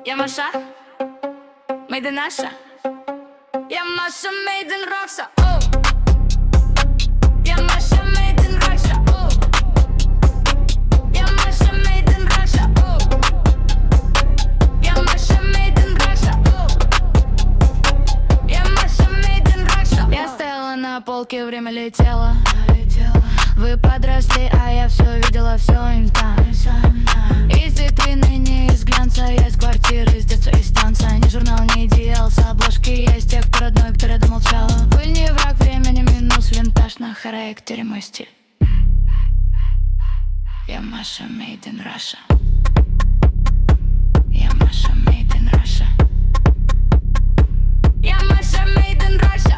Я Маша, made in Russia. Я Маша, made in Russia. Oh. Я Маша, made in Russia. Oh. Я Маша, made in Russia. Oh. Я Маша, made in Russia. Oh. Я Маша, made in Russia. Я стояла на полке, время летело. Вы подросли, а я все видела, все им знаю. Из витрины, не из глянца, я из квартиры, из детства, из танца. Ни журнал, ни идеал, с обложки я из тех, кто родной, кто рядом молчал. Пыль не враг времени, минус винтаж, на характере мой стиль. Я Маша, made in Russia. Я Маша, made in Russia. Я Маша, made in Russia.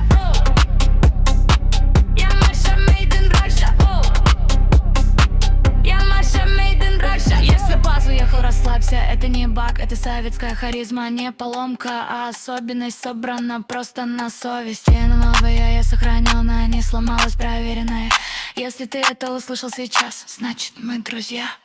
Расслабься, это не баг, это советская харизма. Не поломка, а особенность собрана просто на совести. Но новая я сохранена, не сломалась, проверенная. Если ты это услышал сейчас, значит мы друзья.